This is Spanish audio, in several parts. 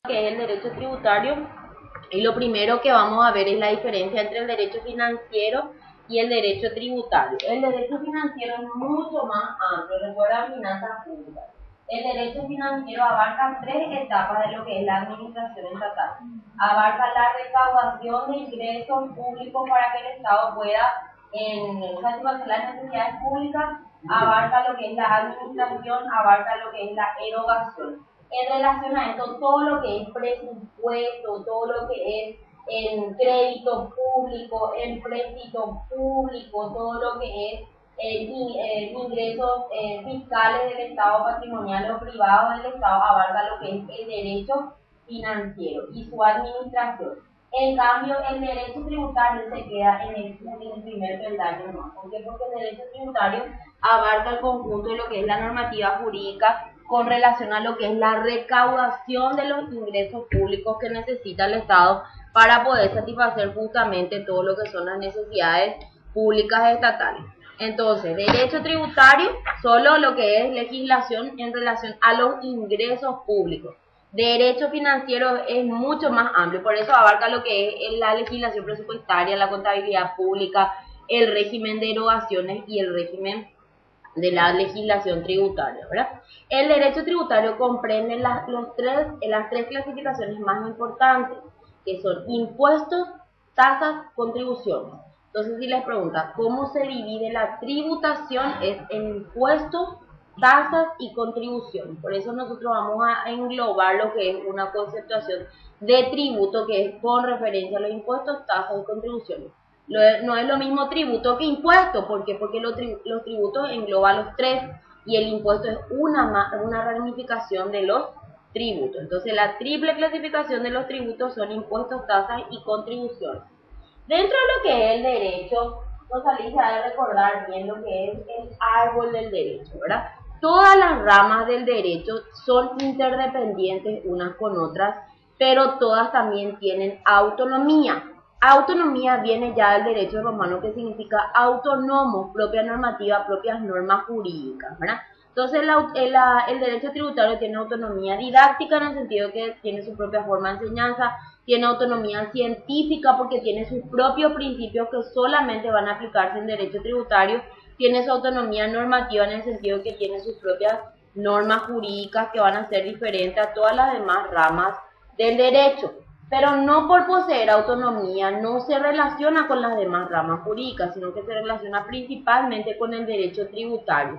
Que es el derecho tributario, y lo primero que vamos a ver es la diferencia entre el derecho financiero y el derecho tributario. El derecho financiero es mucho más amplio, recuerda finanzas públicas. El derecho financiero abarca tres etapas de lo que es la administración estatal. Abarca la recaudación de ingresos públicos para que el Estado pueda satisfacer las necesidades públicas, abarca lo que es la administración, abarca lo que es la erogación. En relación a esto, todo lo que es presupuesto, todo lo que es en crédito público, empréstito público, todo lo que es ingresos fiscales del Estado, patrimonial o privado del Estado, abarca lo que es el derecho financiero y su administración. En cambio, el derecho tributario se queda en el primer peldaño más. ¿Por qué? Porque el derecho tributario abarca el conjunto de lo que es la normativa jurídica con relación a lo que es la recaudación de los ingresos públicos que necesita el Estado para poder satisfacer justamente todo lo que son las necesidades públicas estatales. Entonces, derecho tributario, solo lo que es legislación en relación a los ingresos públicos. Derecho financiero es mucho más amplio, por eso abarca lo que es la legislación presupuestaria, la contabilidad pública, el régimen de erogaciones y el régimen de la legislación tributaria, ¿verdad? El derecho tributario comprende las tres clasificaciones más importantes, que son impuestos, tasas, contribuciones. Entonces, si les pregunta cómo se divide la tributación, es en impuestos, tasas y contribuciones. Por eso nosotros vamos a englobar lo que es una conceptuación de tributo, que es con referencia a los impuestos, tasas y contribuciones. No es lo mismo tributo que impuesto. ¿Por qué? Porque los tributos engloban los tres y el impuesto es una ramificación de los tributos. Entonces, la triple clasificación de los tributos son impuestos, tasas y contribuciones. Dentro de lo que es el derecho, Rosalía ha de recordar bien lo que es el árbol del derecho, ¿verdad? Todas las ramas del derecho son interdependientes unas con otras, pero todas también tienen autonomía. Autonomía viene ya del derecho romano, que significa autónomo, propia normativa, propias normas jurídicas, ¿verdad? Entonces el derecho tributario tiene autonomía didáctica en el sentido que tiene su propia forma de enseñanza, tiene autonomía científica porque tiene sus propios principios que solamente van a aplicarse en derecho tributario, tiene su autonomía normativa en el sentido que tiene sus propias normas jurídicas que van a ser diferentes a todas las demás ramas del derecho. Pero no por poseer autonomía no se relaciona con las demás ramas jurídicas, sino que se relaciona principalmente con el derecho tributario,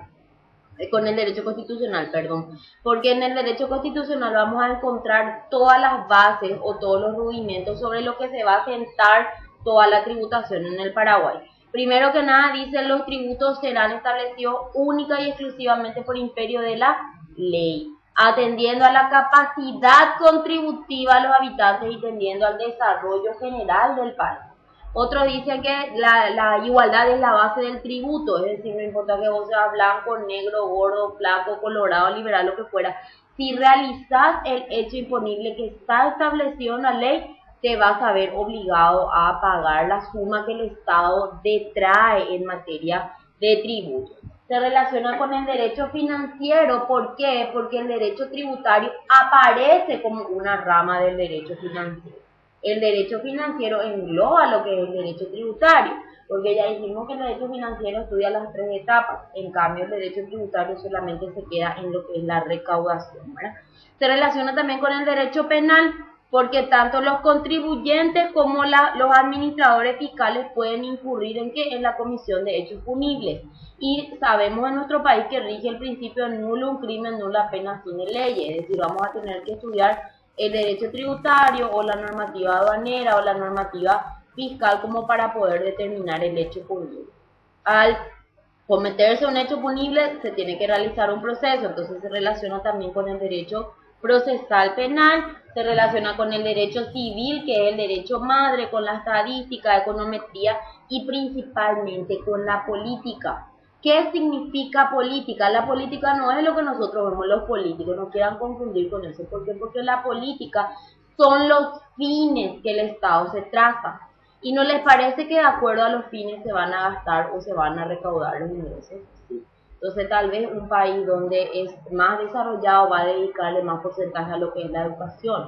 con el derecho constitucional, perdón, porque en el derecho constitucional vamos a encontrar todas las bases o todos los rudimentos sobre lo que se va a sentar toda la tributación en el Paraguay. Primero que nada dice, los tributos serán establecidos única y exclusivamente por imperio de la ley, atendiendo a la capacidad contributiva de los habitantes y tendiendo al desarrollo general del país. Otros dicen que la igualdad es la base del tributo, es decir, no importa que vos seas blanco, negro, gordo, flaco, colorado, liberal, lo que fuera. Si realizas el hecho imponible que está establecido en la ley, te vas a ver obligado a pagar la suma que el Estado detrae en materia de tributo. Se relaciona con el derecho financiero. ¿Por qué? Porque el derecho tributario aparece como una rama del derecho financiero. El derecho financiero engloba lo que es el derecho tributario, porque ya dijimos que el derecho financiero estudia las tres etapas, en cambio el derecho tributario solamente se queda en lo que es la recaudación, ¿verdad? Se relaciona también con el derecho penal, porque tanto los contribuyentes como los administradores fiscales pueden incurrir en ¿qué? En la comisión de hechos punibles. Y sabemos en nuestro país que rige el principio de nulo un crimen, nula pena sine ley, es decir, vamos a tener que estudiar el derecho tributario o la normativa aduanera o la normativa fiscal como para poder determinar el hecho punible. Al cometerse un hecho punible se tiene que realizar un proceso, entonces se relaciona también con el derecho procesal penal, se relaciona con el derecho civil, que es el derecho madre, con la estadística, econometría y principalmente con la política. ¿Qué significa política? La política no es lo que nosotros vemos los políticos, no quieran confundir con eso. ¿Por qué? Porque la política son los fines que el Estado se traza. ¿Y no les parece que de acuerdo a los fines se van a gastar o se van a recaudar los ingresos? Sí. Entonces tal vez un país donde es más desarrollado va a dedicarle más porcentaje a lo que es la educación.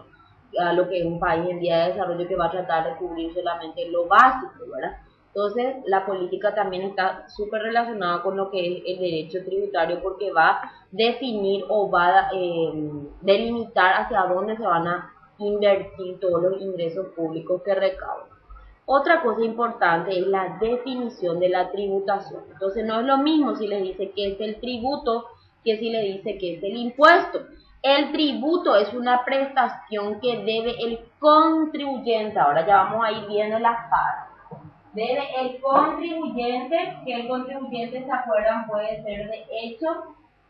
a lo que es un país en vía de desarrollo, que va a tratar de cubrir solamente lo básico, ¿verdad? Entonces, la política también está súper relacionada con lo que es el derecho tributario, porque va a definir o va a delimitar hacia dónde se van a invertir todos los ingresos públicos que recaudan. Otra cosa importante es la definición de la tributación. Entonces, no es lo mismo si les dice que es el tributo que si le dice que es el impuesto. El tributo es una prestación que debe el contribuyente. Ahora ya vamos a ir viendo las partes. Debe el contribuyente, que el contribuyente, ¿se acuerdan? Puede ser de hecho,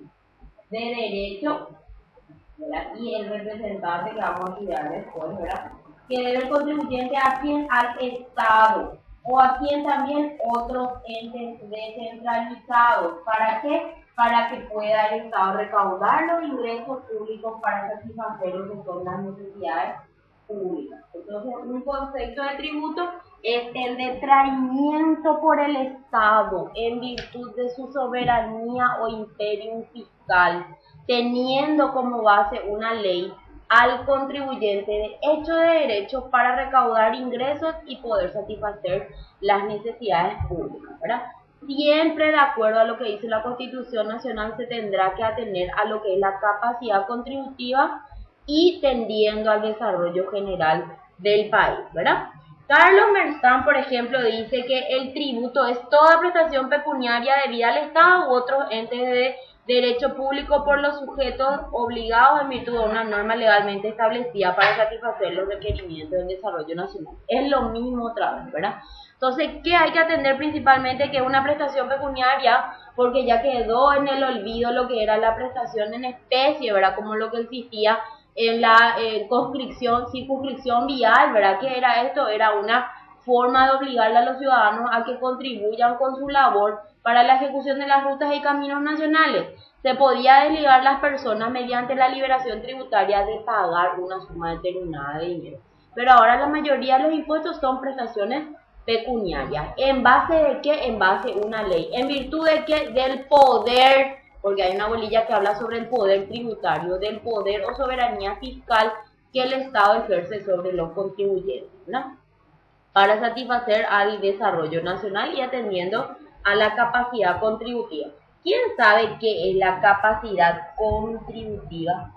de derecho, ¿verdad? Y el representante, que vamos a estudiar después, ¿verdad? Que debe el contribuyente a quien, al Estado, o a quien también otros entes descentralizados. ¿Para qué? Para que pueda el Estado recaudar los ingresos públicos para satisfacer lo que son las necesidades públicas. Entonces, un concepto de tributo es el de traimiento por el Estado en virtud de su soberanía o imperium fiscal, teniendo como base una ley al contribuyente de hecho de derecho para recaudar ingresos y poder satisfacer las necesidades públicas, ¿verdad? Siempre de acuerdo a lo que dice la Constitución Nacional, se tendrá que atener a lo que es la capacidad contributiva y tendiendo al desarrollo general del país, ¿verdad? Carlos Merstam, por ejemplo, dice que el tributo es toda prestación pecuniaria debida al Estado u otros entes de derecho público por los sujetos obligados en virtud de una norma legalmente establecida para satisfacer los requerimientos del desarrollo nacional. Es lo mismo otra vez, ¿verdad? Entonces, ¿qué hay que atender principalmente? Que es una prestación pecuniaria, porque ya quedó en el olvido lo que era la prestación en especie, ¿verdad? Como lo que existía en la circunscripción vial, ¿verdad? ¿Qué era esto? Era una forma de obligarle a los ciudadanos a que contribuyan con su labor para la ejecución de las rutas y caminos nacionales. Se podía desligar las personas mediante la liberación tributaria de pagar una suma determinada de dinero. Pero ahora la mayoría de los impuestos son prestaciones pecuniarias. ¿En base de qué? En base a una ley. ¿En virtud de qué? Del poder, porque hay una bolilla que habla sobre el poder tributario, del poder o soberanía fiscal que el Estado ejerce sobre los contribuyentes, ¿no? Para satisfacer al desarrollo nacional y atendiendo a la capacidad contributiva. ¿Quién sabe qué es la capacidad contributiva?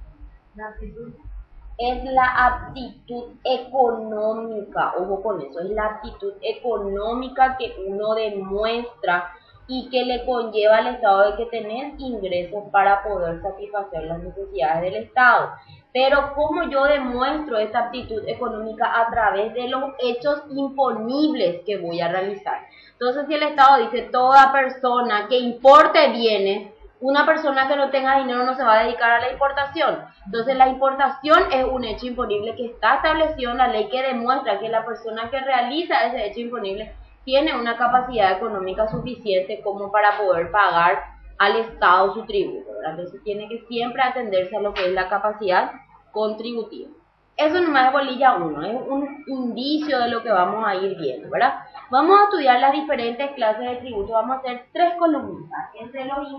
Es la aptitud económica, ojo con eso, es la aptitud económica que uno demuestra y que le conlleva al Estado de que tenés ingresos para poder satisfacer las necesidades del Estado. Pero ¿cómo yo demuestro esta aptitud económica? A través de los hechos imponibles que voy a realizar. Entonces, si el Estado dice toda persona que importe bienes, una persona que no tenga dinero no se va a dedicar a la importación. Entonces, la importación es un hecho imponible que está establecido en la ley, que demuestra que la persona que realiza ese hecho imponible tiene una capacidad económica suficiente como para poder pagar al Estado su tributo, ¿verdad? Entonces, tiene que siempre atenderse a lo que es la capacidad contributiva. Eso nomás es bolilla 1, es un indicio de lo que vamos a ir viendo, ¿verdad? Vamos a estudiar las diferentes clases de tributo, vamos a hacer 3 columnitas entre los